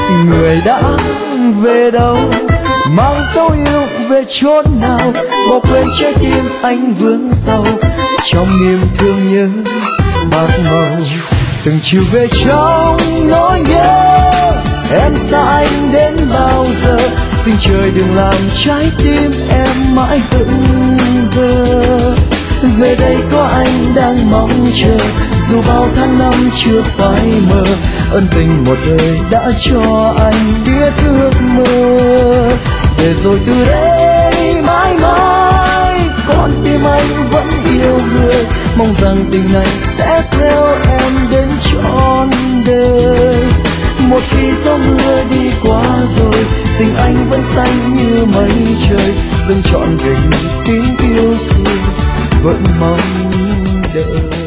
người đã về đâu, mang dấu yêu về chốn nào, bỏ quên trái tim anh vướng sâu trong niềm thương nhớ bạc màu. Từng chiều về trong nỗi nhớ, em xa anh đến bao giờ, xin trời đừng làm trái tim em mãi hững hờ. Về đây có anh đang mong chờ, dù bao tháng năm chưa phai mờ, ân tình một đời đã cho anh biết ước mơ. Để rồi từ đây mãi mãi, con tim anh vẫn yêu người, mong rằng tình này sẽ theo em đến trọn đời. Một khi gió mưa đi qua rồi, tình anh vẫn xanh như mây trời, dâng trọn về tiếng yêu xưa vẫn mong đợi.